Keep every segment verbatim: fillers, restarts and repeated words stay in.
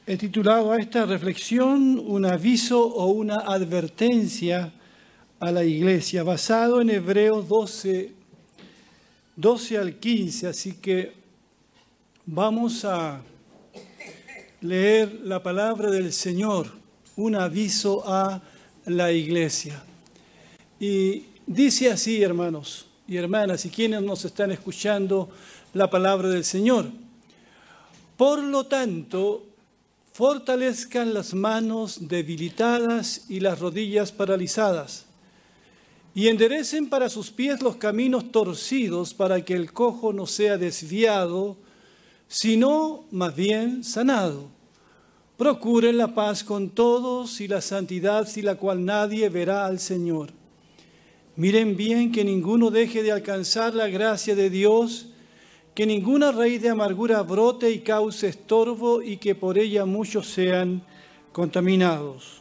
He titulado a esta reflexión un aviso o una advertencia a la iglesia, basado en Hebreos doce, doce al quince, así que vamos a leer la palabra del Señor, un aviso a la iglesia. Y dice así, hermanos y hermanas, y quienes nos están escuchando la palabra del Señor: por lo tanto, fortalezcan las manos debilitadas y las rodillas paralizadas, y enderecen para sus pies los caminos torcidos, para que el cojo no sea desviado, sino más bien sanado. Procuren la paz con todos y la santidad, sin la cual nadie verá al Señor. Miren bien que ninguno deje de alcanzar la gracia de Dios, que ninguna raíz de amargura brote y cause estorbo, y que por ella muchos sean contaminados.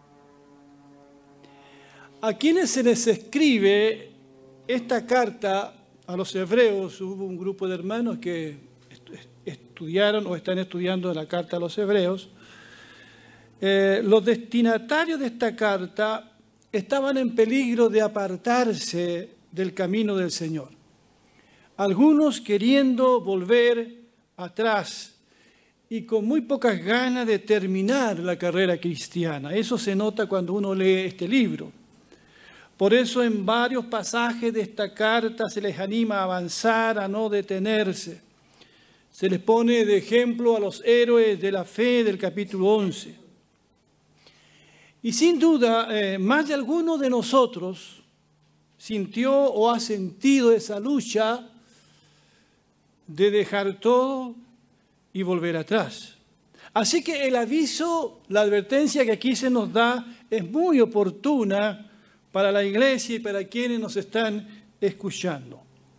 A quienes se les escribe esta carta a los hebreos, hubo un grupo de hermanos que estudiaron o están estudiando la carta a los hebreos, eh, los destinatarios de esta carta estaban en peligro de apartarse del camino del Señor. Algunos queriendo volver atrás y con muy pocas ganas de terminar la carrera cristiana. Eso se nota cuando uno lee este libro. Por eso en varios pasajes de esta carta se les anima a avanzar, a no detenerse. Se les pone de ejemplo a los héroes de la fe del capítulo once. Y sin duda, eh, más de alguno de nosotros sintió o ha sentido esa lucha de dejar todo y volver atrás. Así que el aviso, la advertencia que aquí se nos da es muy oportuna para la iglesia y para quienes nos están escuchando.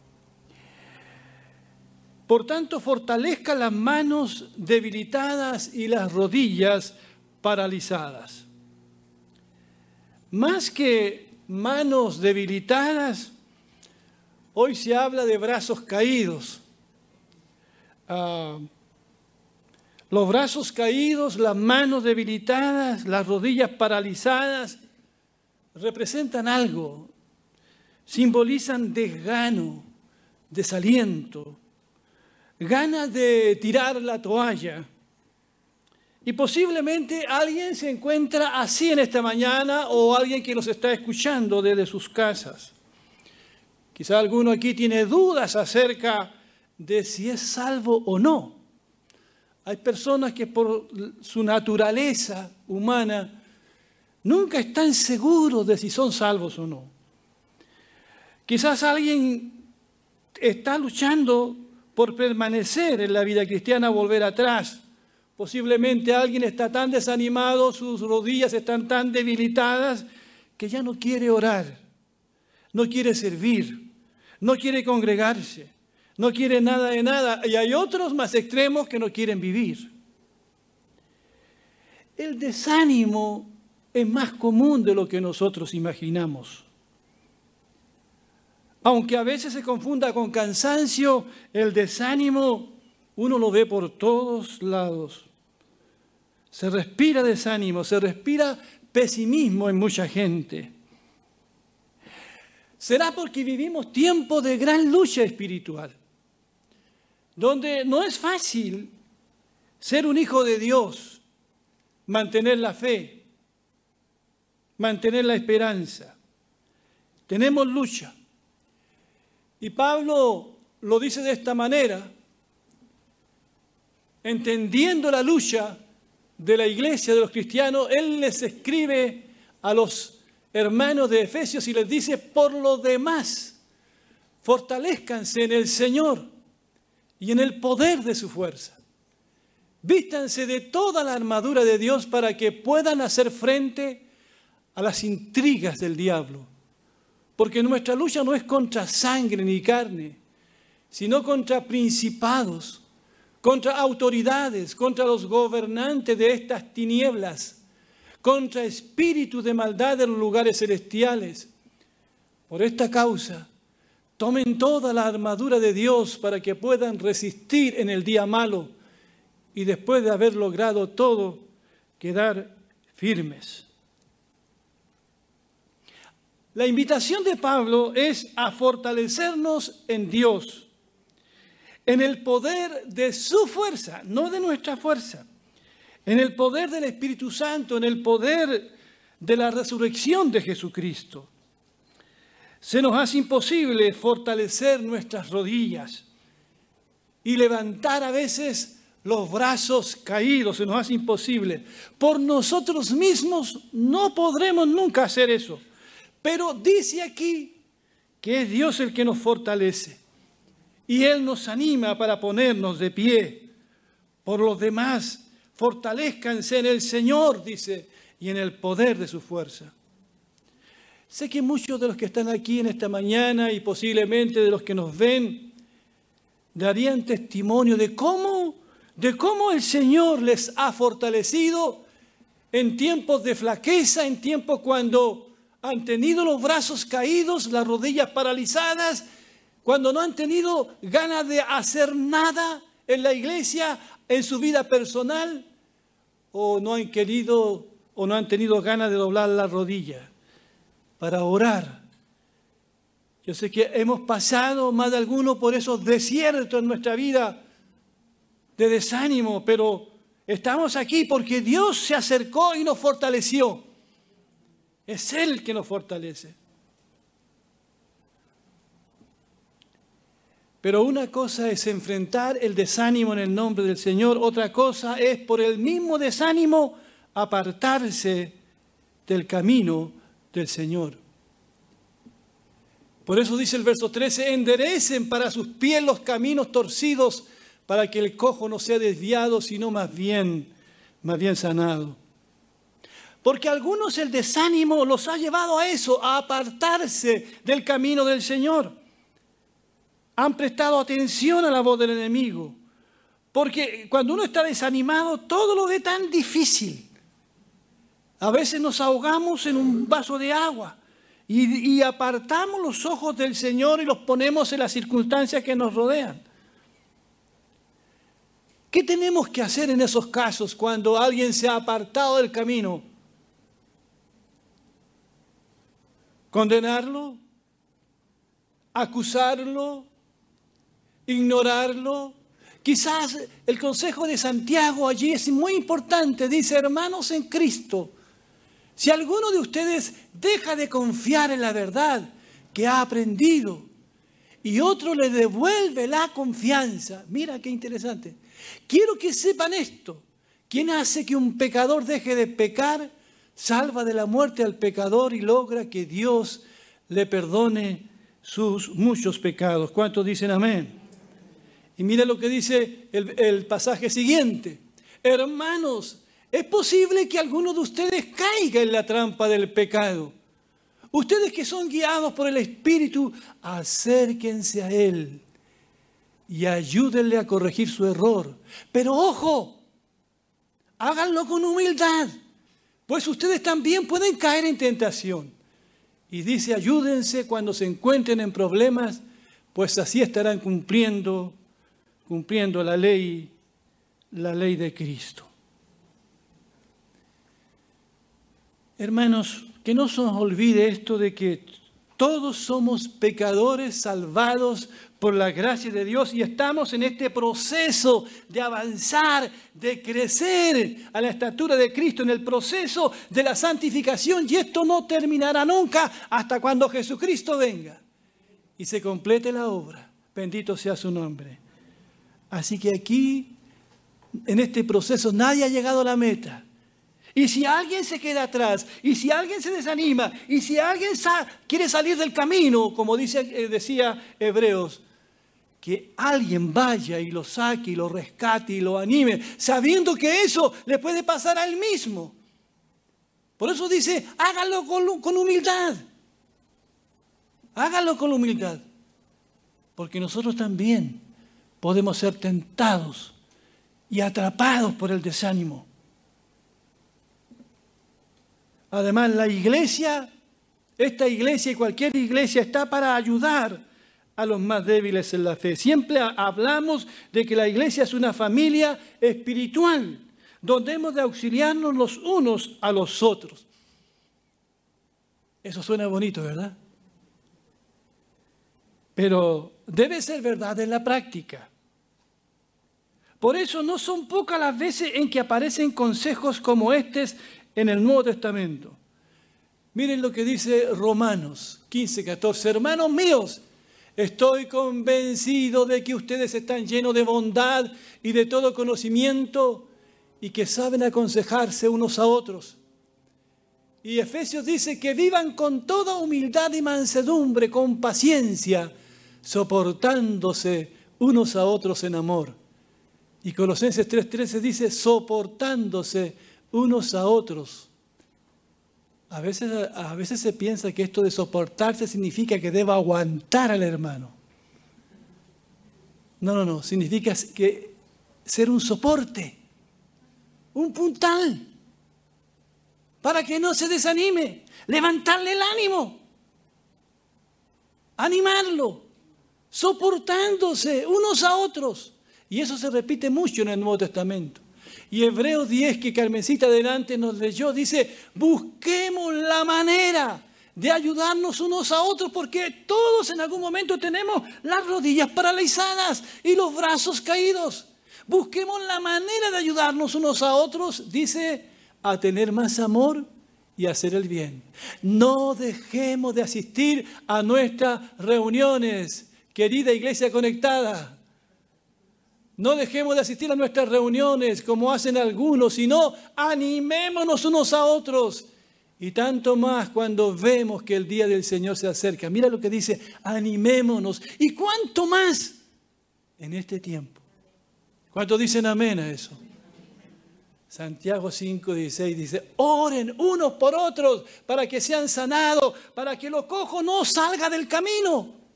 Por tanto, fortalezca las manos debilitadas y las rodillas paralizadas. Más que manos debilitadas, hoy se habla de brazos caídos. Uh, los brazos caídos, las manos debilitadas, las rodillas paralizadas, representan algo, simbolizan desgano, desaliento, ganas de tirar la toalla. Y posiblemente alguien se encuentra así en esta mañana, o alguien que nos está escuchando desde sus casas. Quizá alguno aquí tiene dudas acerca de si es salvo o no. Hay personas que por su naturaleza humana nunca están seguros de si son salvos o no. Quizás alguien está luchando por permanecer en la vida cristiana, volver atrás. Posiblemente alguien está tan desanimado, sus rodillas están tan debilitadas, que ya no quiere orar, no quiere servir, no quiere congregarse, no quiere nada de nada. Y hay otros más extremos que no quieren vivir. El desánimo es más común de lo que nosotros imaginamos. Aunque a veces se confunda con cansancio, el desánimo uno lo ve por todos lados. Se respira desánimo, se respira pesimismo en mucha gente. Será porque vivimos tiempos de gran lucha espiritual, donde no es fácil ser un hijo de Dios, mantener la fe, mantener la esperanza. Tenemos lucha. Y Pablo lo dice de esta manera, entendiendo la lucha de la iglesia, de los cristianos, él les escribe a los hermanos de Efesios y les dice: por lo demás, fortalezcanse en el Señor y en el poder de su fuerza. Vístanse de toda la armadura de Dios para que puedan hacer frente a las intrigas del diablo. Porque nuestra lucha no es contra sangre ni carne, sino contra principados, contra autoridades, contra los gobernantes de estas tinieblas, contra espíritus de maldad en los lugares celestiales. Por esta causa, tomen toda la armadura de Dios para que puedan resistir en el día malo y después de haber logrado todo, quedar firmes. La invitación de Pablo es a fortalecernos en Dios, en el poder de su fuerza, no de nuestra fuerza, en el poder del Espíritu Santo, en el poder de la resurrección de Jesucristo. Se nos hace imposible fortalecer nuestras rodillas y levantar a veces los brazos caídos, se nos hace imposible. Por nosotros mismos no podremos nunca hacer eso. Pero dice aquí que es Dios el que nos fortalece y Él nos anima para ponernos de pie. Por los demás, fortalezcanse en el Señor, dice, y en el poder de su fuerza. Sé que muchos de los que están aquí en esta mañana y posiblemente de los que nos ven darían testimonio de cómo, de cómo el Señor les ha fortalecido en tiempos de flaqueza, en tiempos cuando han tenido los brazos caídos, las rodillas paralizadas, cuando no han tenido ganas de hacer nada en la iglesia, en su vida personal, o no han querido o no han tenido ganas de doblar la rodilla para orar. Yo sé que hemos pasado más de alguno por esos desiertos en nuestra vida de desánimo, pero estamos aquí porque Dios se acercó y nos fortaleció. Es Él que nos fortalece. Pero una cosa es enfrentar el desánimo en el nombre del Señor, otra cosa es por el mismo desánimo apartarse del camino del Señor. Por eso dice el verso trece, enderecen para sus pies los caminos torcidos, para que el cojo no sea desviado, sino más bien, más bien sanado. Porque a algunos el desánimo los ha llevado a eso, a apartarse del camino del Señor. Han prestado atención a la voz del enemigo. Porque cuando uno está desanimado, todo lo ve tan difícil. A veces nos ahogamos en un vaso de agua y, y apartamos los ojos del Señor y los ponemos en las circunstancias que nos rodean. ¿Qué tenemos que hacer en esos casos cuando alguien se ha apartado del camino? ¿Condenarlo? ¿Acusarlo? ¿Ignorarlo? Quizás el consejo de Santiago allí es muy importante. Dice, hermanos en Cristo, si alguno de ustedes deja de confiar en la verdad que ha aprendido y otro le devuelve la confianza, mira qué interesante. Quiero que sepan esto. ¿Quién hace que un pecador deje de pecar? Salva de la muerte al pecador y logra que Dios le perdone sus muchos pecados. ¿Cuántos dicen amén? Y mira lo que dice el, el pasaje siguiente. Hermanos, es posible que alguno de ustedes caiga en la trampa del pecado. Ustedes que son guiados por el Espíritu, acérquense a Él y ayúdenle a corregir su error. Pero ojo, háganlo con humildad. Pues ustedes también pueden caer en tentación. Y dice, ayúdense cuando se encuentren en problemas, pues así estarán cumpliendo, cumpliendo la ley, la ley de Cristo. Hermanos, que no se nos olvide esto de que todos somos pecadores salvados por la gracia de Dios y estamos en este proceso de avanzar, de crecer a la estatura de Cristo, en el proceso de la santificación, y esto no terminará nunca hasta cuando Jesucristo venga y se complete la obra. Bendito sea su nombre. Así que aquí, en este proceso, nadie ha llegado a la meta. Y si alguien se queda atrás, y si alguien se desanima, y si alguien sa- quiere salir del camino, como dice, eh, decía Hebreos, que alguien vaya y lo saque, y lo rescate, y lo anime, sabiendo que eso le puede pasar a él mismo. Por eso dice, hágalo con, con humildad. Hágalo con humildad. Porque nosotros también podemos ser tentados y atrapados por el desánimo. Además, la iglesia, esta iglesia y cualquier iglesia está para ayudar a los más débiles en la fe. Siempre hablamos de que la iglesia es una familia espiritual, donde hemos de auxiliarnos los unos a los otros. Eso suena bonito, ¿verdad? Pero debe ser verdad en la práctica. Por eso no son pocas las veces en que aparecen consejos como estos en el Nuevo Testamento. Miren lo que dice Romanos quince, catorce. Hermanos míos, estoy convencido de que ustedes están llenos de bondad y de todo conocimiento y que saben aconsejarse unos a otros. Y Efesios dice que vivan con toda humildad y mansedumbre, con paciencia, soportándose unos a otros en amor. Y Colosenses tres trece dice, soportándose unos a otros. A veces, a veces se piensa que esto de soportarse significa que deba aguantar al hermano. No, no, no. Significa que ser un soporte, un puntal, para que no se desanime, levantarle el ánimo, animarlo, soportándose unos a otros. Y eso se repite mucho en el Nuevo Testamento. Y Hebreos diez, que Carmencita adelante nos leyó, dice, busquemos la manera de ayudarnos unos a otros, porque todos en algún momento tenemos las rodillas paralizadas y los brazos caídos. Busquemos la manera de ayudarnos unos a otros, dice, a tener más amor y hacer el bien. No dejemos de asistir a nuestras reuniones, querida iglesia conectada. No dejemos de asistir a nuestras reuniones como hacen algunos, sino animémonos unos a otros. Y tanto más cuando vemos que el día del Señor se acerca. Mira lo que dice, animémonos. ¿Y cuánto más en este tiempo? ¿Cuántos dicen amén a eso? Santiago cinco dieciséis dice, oren unos por otros para que sean sanados, para que lo cojo no salga del camino.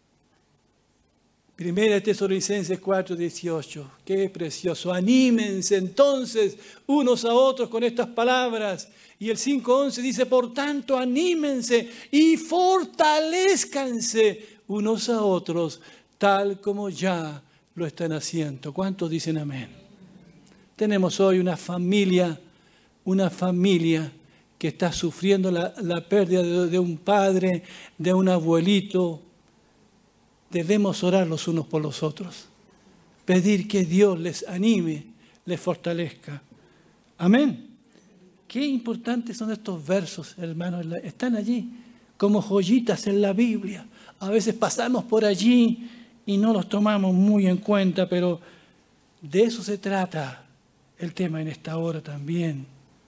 Primera Tesalonicenses cuatro dieciocho, qué precioso. Anímense entonces unos a otros con estas palabras. Y el cinco once dice, por tanto, anímense y fortalezcanse unos a otros, tal como ya lo están haciendo. ¿Cuántos dicen amén? Tenemos hoy una familia, una familia que está sufriendo la, la pérdida de, de un padre, de un abuelito. Debemos orar los unos por los otros, pedir que Dios les anime, les fortalezca. Amén. Qué importantes son estos versos, hermanos. Están allí como joyitas en la Biblia. A veces pasamos por allí y no los tomamos muy en cuenta, pero de eso se trata el tema en esta hora también.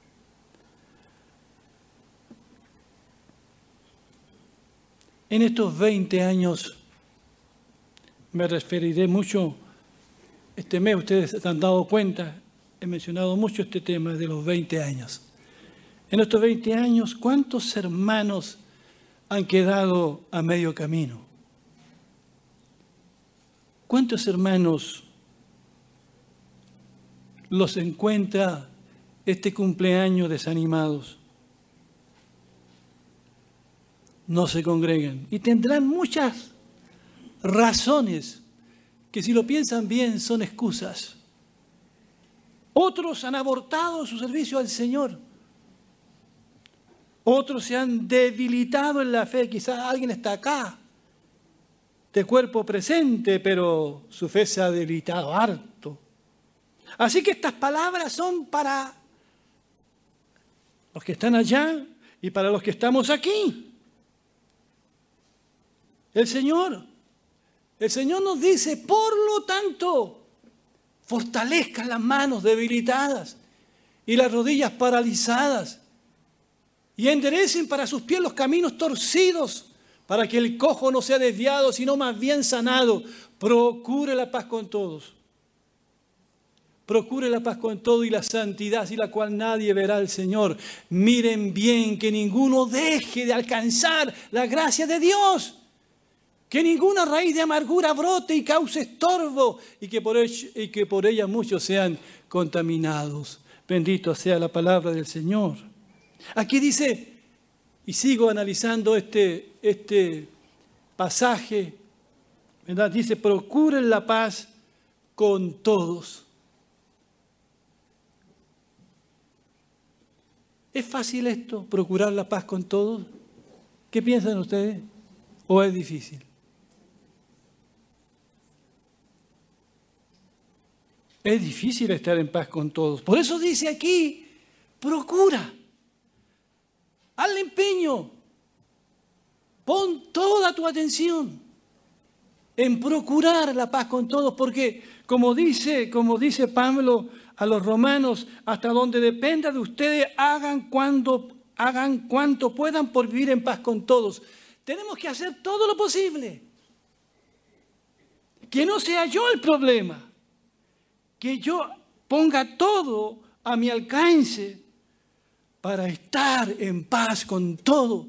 En estos veinte años me referiré mucho, este mes ustedes se han dado cuenta, he mencionado mucho este tema de los veinte años. En estos veinte años, ¿cuántos hermanos han quedado a medio camino? ¿Cuántos hermanos los encuentra este cumpleaños desanimados? No se congregan y tendrán muchas razones que, si lo piensan bien, son excusas. Otros han abortado su servicio al Señor. Otros se han debilitado en la fe. Quizás alguien está acá, de cuerpo presente, pero su fe se ha debilitado harto. Así que estas palabras son para los que están allá y para los que estamos aquí. El Señor El Señor nos dice, por lo tanto, fortalezcan las manos debilitadas y las rodillas paralizadas y enderecen para sus pies los caminos torcidos, para que el cojo no sea desviado, sino más bien sanado. Procure la paz con todos. Procure la paz con todo y la santidad, sin la cual nadie verá al Señor. Miren bien que ninguno deje de alcanzar la gracia de Dios. Que ninguna raíz de amargura brote y cause estorbo y que por ella, y que por ella muchos sean contaminados. Bendito sea la palabra del Señor. Aquí dice, y sigo analizando este, este pasaje, ¿verdad? Dice, procuren la paz con todos. ¿Es fácil esto, procurar la paz con todos? ¿Qué piensan ustedes? ¿O es difícil? Es difícil estar en paz con todos. Por eso dice aquí, procura. Hazle empeño. Pon toda tu atención en procurar la paz con todos, porque como dice, como dice Pablo a los romanos, hasta donde dependa de ustedes, hagan cuando hagan cuanto puedan por vivir en paz con todos. Tenemos que hacer todo lo posible. Que no sea yo el problema. Que yo ponga todo a mi alcance para estar en paz con todo.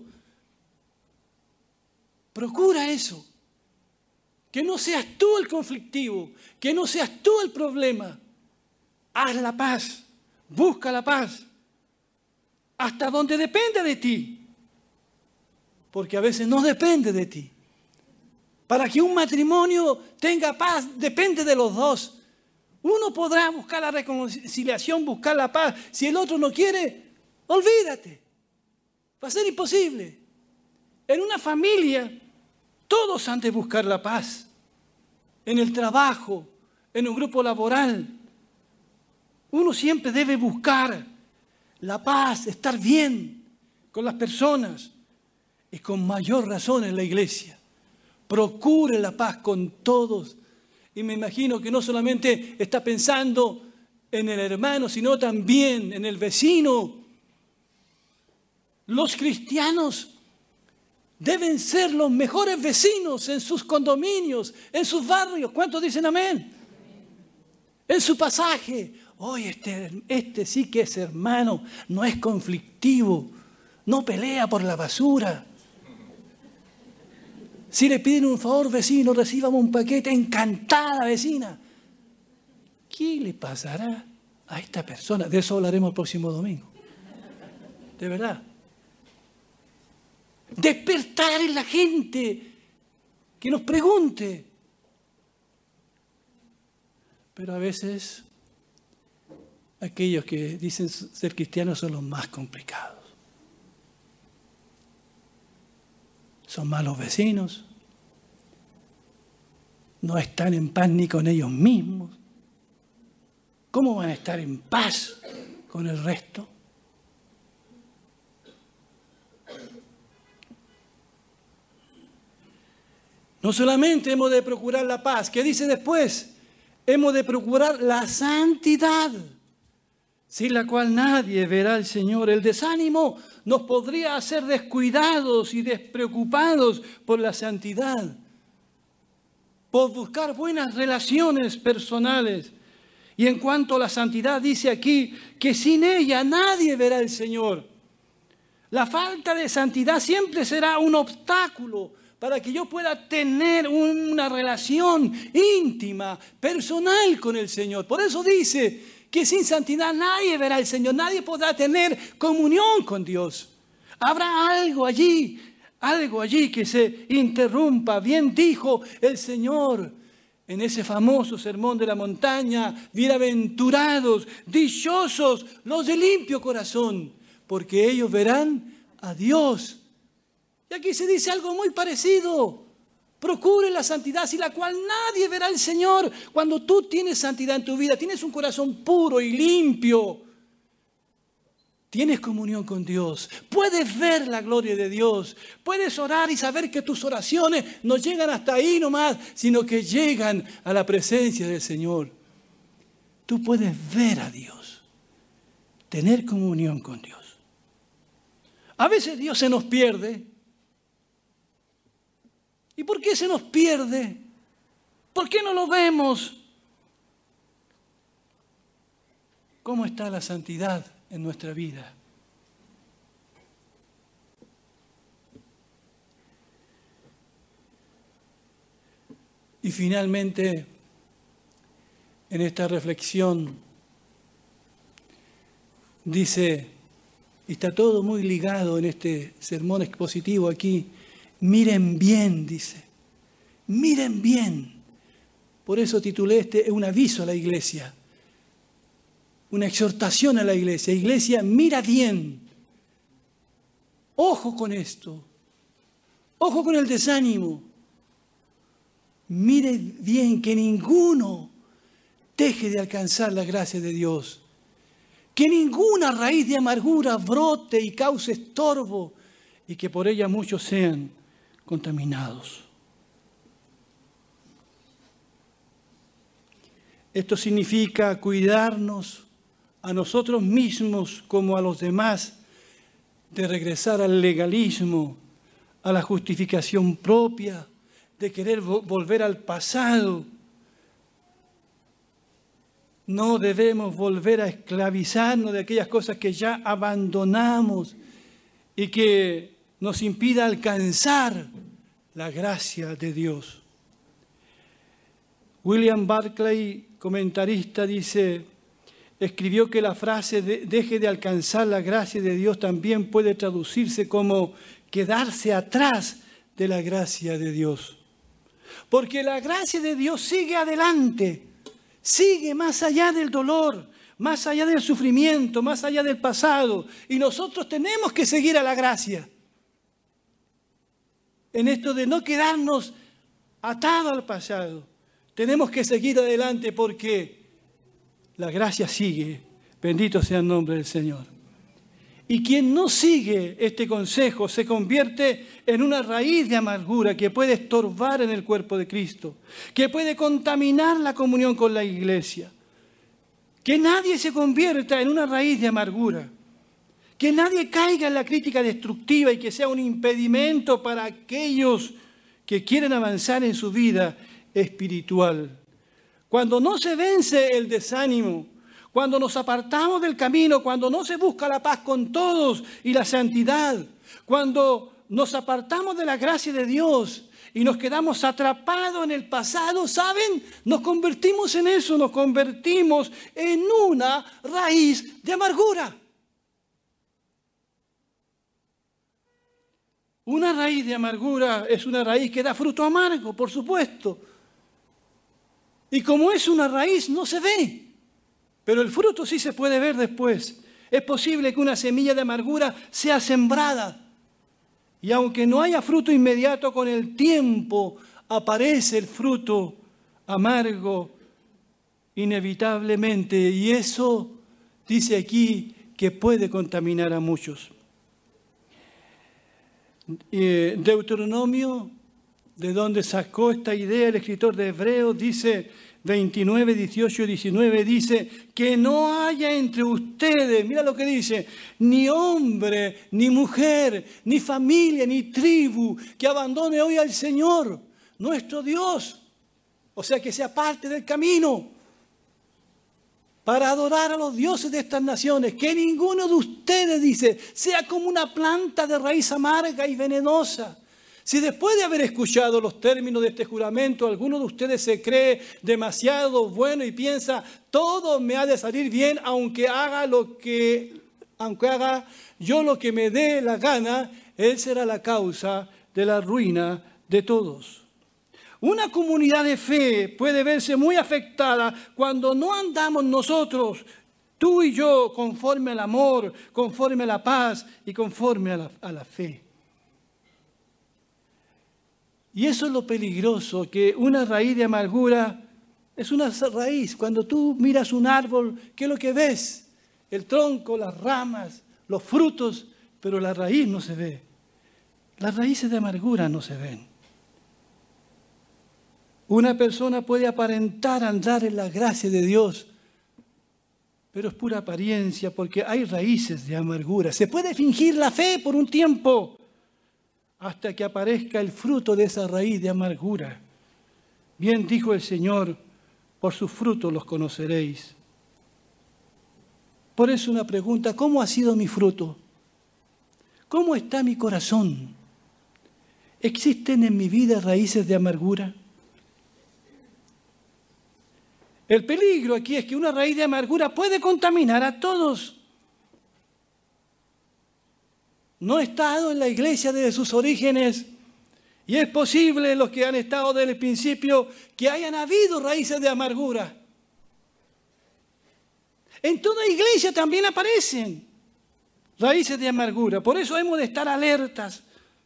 Procura eso. Que no seas tú el conflictivo, que no seas tú el problema. Haz la paz, busca la paz, hasta donde depende de ti. Porque a veces no depende de ti. Para que un matrimonio tenga paz, depende de los dos. Uno podrá buscar la reconciliación, buscar la paz. Si el otro no quiere, olvídate. Va a ser imposible. En una familia, todos han de buscar la paz. En el trabajo, en un grupo laboral. Uno siempre debe buscar la paz, estar bien con las personas. Y con mayor razón en la iglesia. Procure la paz con todos. Y me imagino que no solamente está pensando en el hermano, sino también en el vecino. Los cristianos deben ser los mejores vecinos en sus condominios, en sus barrios. ¿Cuántos dicen amén? En su pasaje. Oye, este, este sí que es hermano, no es conflictivo, no pelea por la basura. Si le piden un favor, vecino, recibamos un paquete, encantada vecina. ¿Qué le pasará a esta persona? De eso hablaremos el próximo domingo. De verdad. Despertar en la gente que nos pregunte. Pero a veces aquellos que dicen ser cristianos son los más complicados. Son malos vecinos, no están en paz ni con ellos mismos. ¿Cómo van a estar en paz con el resto? No solamente hemos de procurar la paz, ¿qué dice después? Hemos de procurar la santidad, sin la cual nadie verá al Señor. El desánimo nos podría hacer descuidados y despreocupados por la santidad, por buscar buenas relaciones personales. Y en cuanto a la santidad, dice aquí que sin ella nadie verá al Señor. La falta de santidad siempre será un obstáculo para que yo pueda tener una relación íntima, personal con el Señor. Por eso dice que sin santidad nadie verá al Señor, nadie podrá tener comunión con Dios. Habrá algo allí, algo allí que se interrumpa. Bien dijo el Señor en ese famoso sermón de la montaña: bienaventurados, dichosos los de limpio corazón, porque ellos verán a Dios. Y aquí se dice algo muy parecido. Procure la santidad sin la cual nadie verá al Señor. Cuando tú tienes santidad en tu vida, tienes un corazón puro y limpio, tienes comunión con Dios, puedes ver la gloria de Dios, puedes orar y saber que tus oraciones no llegan hasta ahí nomás, sino que llegan a la presencia del Señor. Tú puedes ver a Dios, tener comunión con Dios. A veces Dios se nos pierde. ¿Y por qué se nos pierde? ¿Por qué no lo vemos? ¿Cómo está la santidad en nuestra vida? Y finalmente, en esta reflexión, dice, y está todo muy ligado en este sermón expositivo aquí, miren bien, dice, Miren bien. Por eso titulé este un aviso a la iglesia. Una exhortación a la iglesia. Iglesia, mira bien. Ojo con esto. Ojo con el desánimo. Mire bien que ninguno deje de alcanzar la gracia de Dios. Que ninguna raíz de amargura brote y cause estorbo y que por ella muchos sean contaminados. Esto significa cuidarnos a nosotros mismos como a los demás de regresar al legalismo, a la justificación propia, de querer volver al pasado. No debemos volver a esclavizarnos de aquellas cosas que ya abandonamos y que nos impida alcanzar la gracia de Dios. William Barclay, comentarista, dice, escribió que la frase de, deje de alcanzar la gracia de Dios también puede traducirse como quedarse atrás de la gracia de Dios. Porque la gracia de Dios sigue adelante, sigue más allá del dolor, más allá del sufrimiento, más allá del pasado. Y nosotros tenemos que seguir a la gracia. En esto de no quedarnos atados al pasado. Tenemos que seguir adelante porque la gracia sigue. Bendito sea el nombre del Señor. Y quien no sigue este consejo se convierte en una raíz de amargura que puede estorbar en el cuerpo de Cristo, que puede contaminar la comunión con la iglesia. Que nadie se convierta en una raíz de amargura. Que nadie caiga en la crítica destructiva y que sea un impedimento para aquellos que quieren avanzar en su vida espiritual. Cuando no se vence el desánimo, cuando nos apartamos del camino, cuando no se busca la paz con todos y la santidad, cuando nos apartamos de la gracia de Dios y nos quedamos atrapados en el pasado, ¿saben? Nos convertimos en eso, nos convertimos en una raíz de amargura. Una raíz de amargura es una raíz que da fruto amargo, por supuesto. Y como es una raíz, no se ve. Pero el fruto sí se puede ver después. Es posible que una semilla de amargura sea sembrada. Y aunque no haya fruto inmediato, con el tiempo aparece el fruto amargo inevitablemente. Y eso dice aquí que puede contaminar a muchos. Deuteronomio, de donde sacó esta idea el escritor de Hebreos, dice veintinueve, dieciocho y diecinueve, dice que no haya entre ustedes, mira lo que dice, ni hombre, ni mujer, ni familia, ni tribu, que abandone hoy al Señor, nuestro Dios. O sea, que sea parte del camino para adorar a los dioses de estas naciones. Que ninguno de ustedes, dice, sea como una planta de raíz amarga y venenosa. Si después de haber escuchado los términos de este juramento, alguno de ustedes se cree demasiado bueno y piensa, todo me ha de salir bien, aunque haga lo que, aunque haga yo lo que me dé la gana, él será la causa de la ruina de todos. Una comunidad de fe puede verse muy afectada cuando no andamos nosotros, tú y yo, conforme al amor, conforme a la paz y conforme a la, a la fe. Y eso es lo peligroso, que una raíz de amargura es una raíz. Cuando tú miras un árbol, ¿qué es lo que ves? El tronco, las ramas, los frutos, pero la raíz no se ve. Las raíces de amargura no se ven. Una persona puede aparentar andar en la gracia de Dios, pero es pura apariencia porque hay raíces de amargura. Se puede fingir la fe por un tiempo hasta que aparezca el fruto de esa raíz de amargura. Bien dijo el Señor, por sus frutos los conoceréis. Por eso una pregunta, ¿cómo ha sido mi fruto? ¿Cómo está mi corazón? ¿Existen en mi vida raíces de amargura? El peligro aquí es que una raíz de amargura puede contaminar a todos. No he estado en la iglesia desde sus orígenes Y es posible, los que han estado desde el principio, que hayan habido raíces de amargura. En toda iglesia también aparecen raíces de amargura. Por eso hemos de estar alertas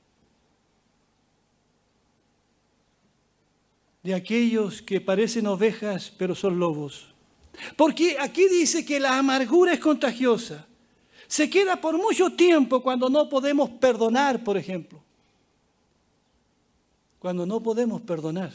de aquellos que parecen ovejas, pero son lobos. Porque aquí dice que la amargura es contagiosa. Se queda por mucho tiempo cuando no podemos perdonar, por ejemplo. Cuando no podemos perdonar.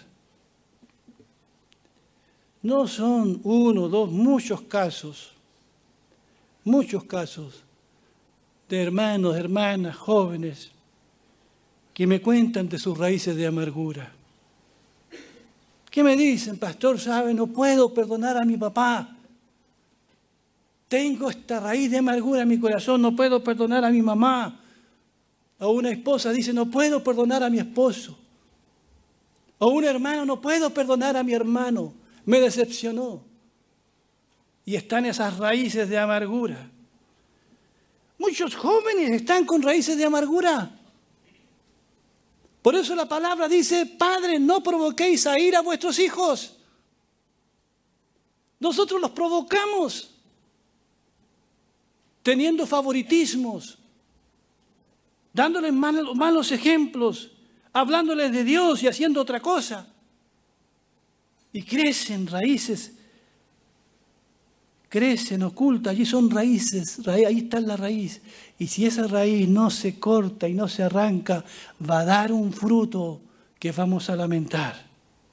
No son uno, dos, muchos casos, muchos casos de hermanos, hermanas, jóvenes, que me cuentan de sus raíces de amargura. ¿Qué me dicen? Pastor, ¿sabe? No puedo perdonar a mi papá. Tengo esta raíz de amargura en mi corazón, no puedo perdonar a mi mamá. O una esposa dice, no puedo perdonar a mi esposo. O un hermano, no puedo perdonar a mi hermano, me decepcionó. Y están esas raíces de amargura. Muchos jóvenes están con raíces de amargura. Por eso la palabra dice, padres, no provoquéis a ira a vuestros hijos. Nosotros los provocamos, teniendo favoritismos, dándoles malos, malos ejemplos, hablándoles de Dios y haciendo otra cosa. Y crecen raíces, crecen ocultas, allí son raíces, ahí está la raíz. Y si esa raíz no se corta y no se arranca, va a dar un fruto que vamos a lamentar.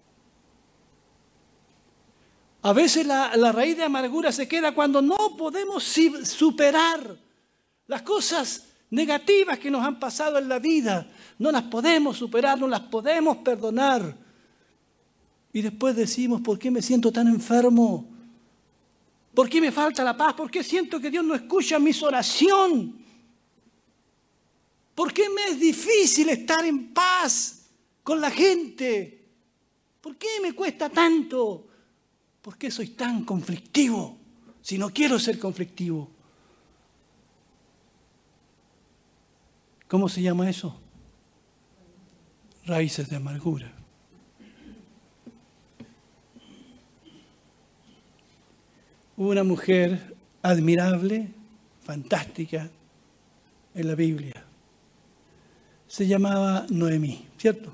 A veces la, la raíz de amargura se queda cuando no podemos superar las cosas negativas que nos han pasado en la vida. No las podemos superar, no las podemos perdonar. Y después decimos, ¿por qué me siento tan enfermo? ¿Por qué me falta la paz? ¿Por qué siento que Dios no escucha mis oraciones? ¿Por qué me es difícil estar en paz con la gente? ¿Por qué me cuesta tanto? ¿Por qué soy tan conflictivo? Si no quiero ser conflictivo. ¿Cómo se llama eso? Raíces de amargura. Una mujer admirable, fantástica en la Biblia. Se llamaba Noemí, ¿cierto?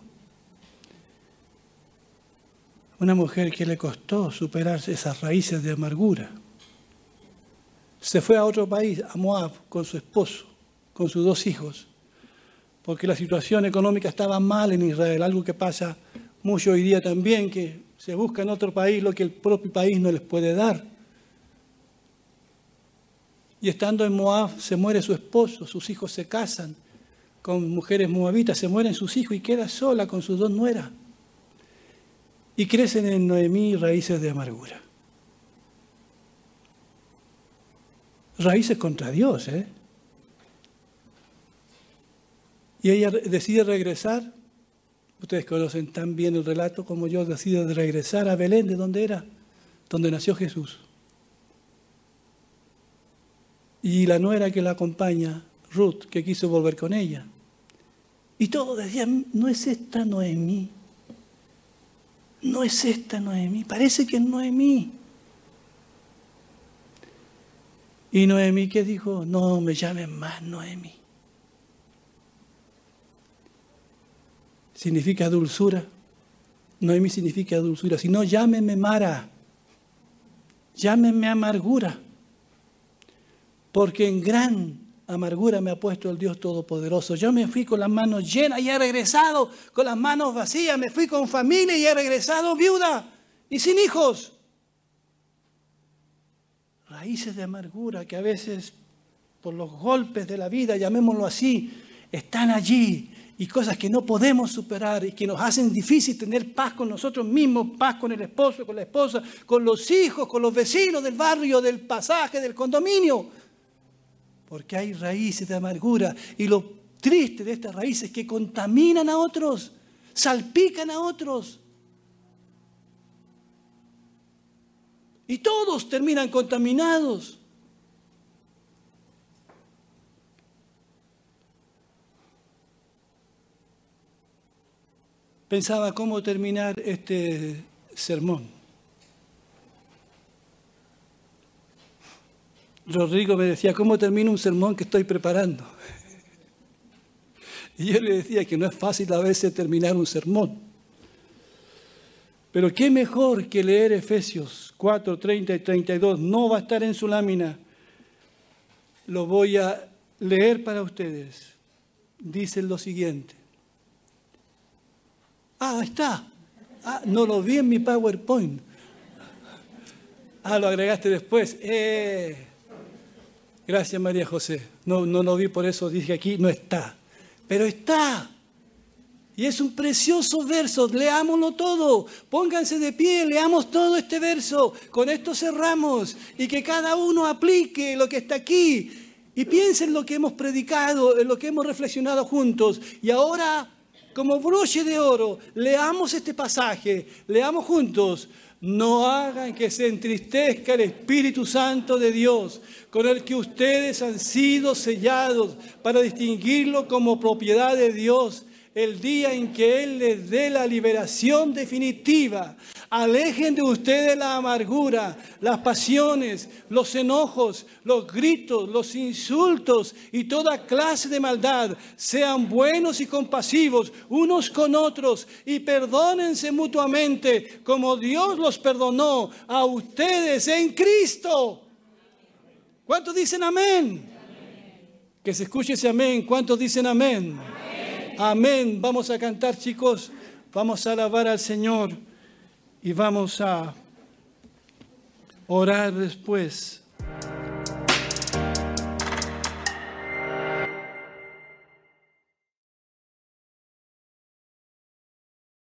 Una mujer que le costó superar esas raíces de amargura. Se fue a otro país, a Moab, con su esposo, con sus dos hijos, porque la situación económica estaba mal en Israel, algo que pasa mucho hoy día también, que se busca en otro país lo que el propio país no les puede dar. Y estando en Moab se muere su esposo, sus hijos se casan con mujeres moabitas, se mueren sus hijos y queda sola con sus dos nueras. Y crecen en Noemí raíces de amargura. Raíces contra Dios, ¿eh? Y ella decide regresar. Ustedes conocen tan bien el relato como yo, decide regresar a Belén, ¿de dónde era? Donde nació Jesús. Y la nuera que la acompaña, Ruth, que quiso volver con ella. Y todos decían, no es esta Noemí. No es esta Noemí. Parece que es Noemí. Y Noemí, ¿qué dijo? No me llamen más Noemí. Significa dulzura. Noemí significa dulzura. Si no, llámenme Mara. Llámenme amargura. Porque en gran amargura me ha puesto el Dios Todopoderoso. Yo me fui con las manos llenas y he regresado con las manos vacías. Me fui con familia y he regresado viuda y sin hijos. Raíces de amargura que a veces, por los golpes de la vida, llamémoslo así, están allí. Y cosas que no podemos superar y que nos hacen difícil tener paz con nosotros mismos, paz con el esposo, con la esposa, con los hijos, con los vecinos del barrio, del pasaje, del condominio. Porque hay raíces de amargura y lo triste de estas raíces es que contaminan a otros, salpican a otros. Y todos terminan contaminados. pensaba cómo terminar este sermón. Rodrigo me decía, ¿cómo termino un sermón que estoy preparando? Y yo le decía que no es fácil a veces terminar un sermón. Pero qué mejor que leer Efesios cuatro, treinta y treinta y dos. No va a estar en su lámina. Lo voy a leer para ustedes. Dicen lo siguiente. Ah, está. Ah, no lo vi en mi PowerPoint. Ah, lo agregaste después. Eh. Gracias, María José. No, no lo vi, por eso dije aquí, no está. Pero está. Y es un precioso verso. Leámoslo todo. Pónganse de pie, leamos todo este verso. Con esto cerramos. Y que cada uno aplique lo que está aquí. Y piense en lo que hemos predicado, en lo que hemos reflexionado juntos. Y ahora, como broche de oro, leamos este pasaje. Leamos juntos. No hagan que se entristezca el Espíritu Santo de Dios, con el que ustedes han sido sellados para distinguirlo como propiedad de Dios el día en que Él les dé la liberación definitiva. Alejen de ustedes la amargura, las pasiones, los enojos, los gritos, los insultos y toda clase de maldad. Sean buenos y compasivos unos con otros y perdónense mutuamente como Dios los perdonó a ustedes en Cristo. ¿Cuántos dicen amén? Amén. Que se escuche ese amén. ¿Cuántos dicen amén? Amén. Amén. Vamos a cantar, chicos. Vamos a alabar al Señor. Y vamos a orar después.